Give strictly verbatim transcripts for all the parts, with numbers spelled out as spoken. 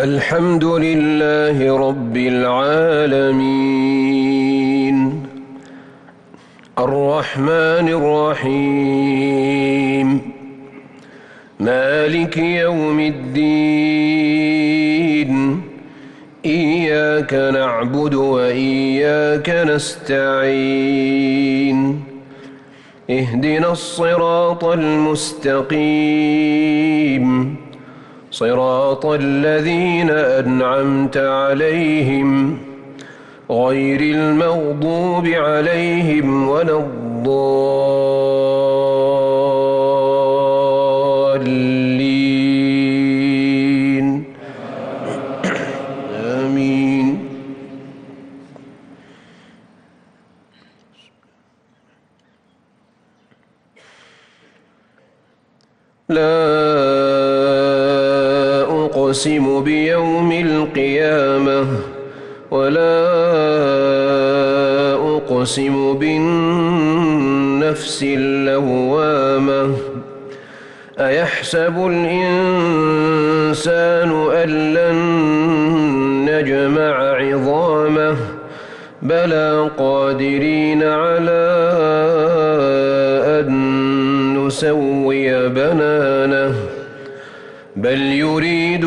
الحمد لله رب العالمين الرحمن الرحيم مالك يوم الدين إياك نعبد وإياك نستعين اهدنا الصراط المستقيم صراط الذين أنعمت عليهم غير المغضوب عليهم ولا الضالين آمين. لا أقسم بيوم القيامة ولا أقسم بالنفس اللوامة أيحسب الإنسان أن لن نجمع عظامه بلى قادرين على أن نسوي بنانه بل يريد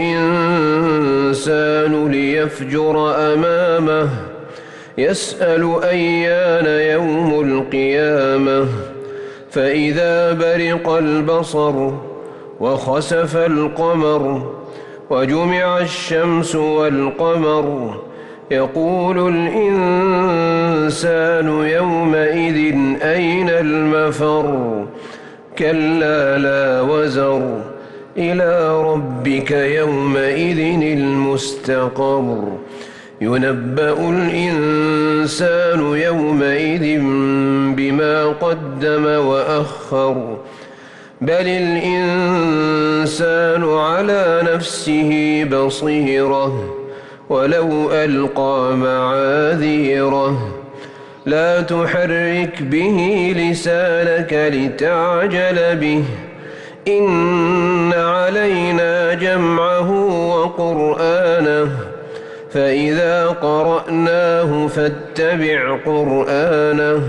الإنسان ليفجر أمامه يسأل أيان يوم القيامة فإذا برق البصر وخسف القمر وجمع الشمس والقمر يقول الإنسان يومئذ أين المفر كلا لا وزر إلى ربك يومئذ المستقر ينبأ الإنسان يومئذ بما قدم وأخر بل الإنسان على نفسه بصيرة ولو ألقى معاذيره لا تحرك به لسانك لتعجل به إن علينا جمعه وقرآنه فإذا قرأناه فاتبع قرآنه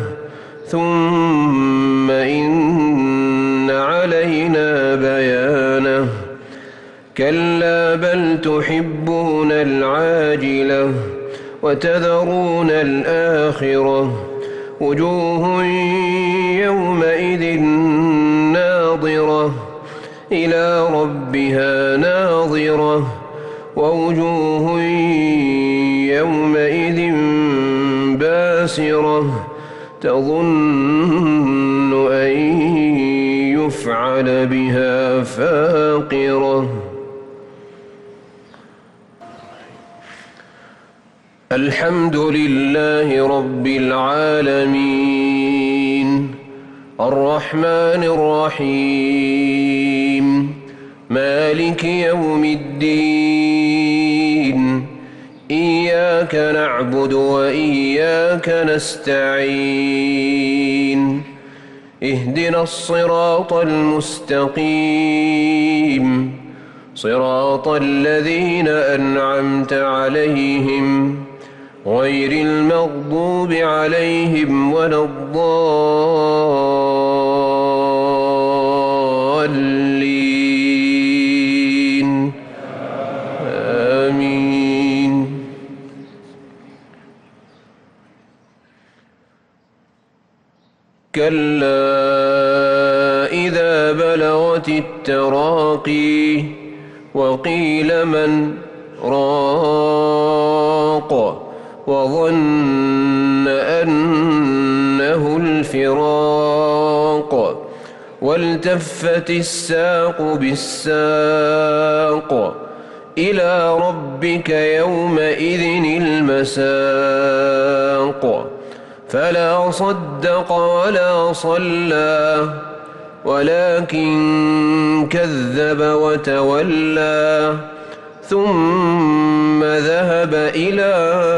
ثم إن علينا بيانه كلا بل تحبون العاجلة وتذرون الآخرة وجوه يومئذ ناظرة إلى ربها ناظرة ووجوه يومئذ باسرة تظن أن يفعل بها فاقرة. الحمد لله رب العالمين الرحمن الرحيم مالك يوم الدين إياك نعبد وإياك نستعين اهدنا الصراط المستقيم صراط الذين أنعمت عليهم غير المغضوب عليهم ولا الضالين آمين. كلا إذا بلغت التراقي وقيل من راق وظن أنه الفراق والتفت الساق بالساق إلى ربك يومئذ المساق فلا صدق ولا صلى ولكن كذب وتولى ثم ذهب إلى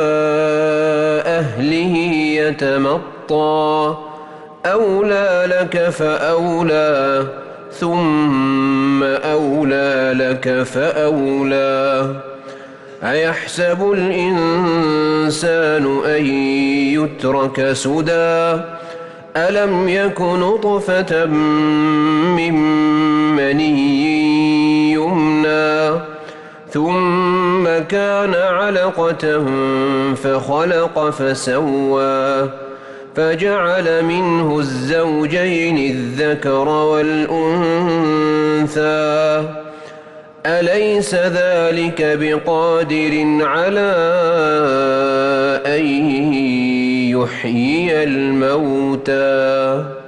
أهله يتمطى أولى لك فأولى ثم أولى لك فأولى أيحسب الإنسان أن يترك سدى ألم يك نطفة من مني يمنى ثم كان علقة فخلق فسوى فجعل منه الزوجين الذكر والأنثى أليس ذلك بقادر على أن يحيي الموتى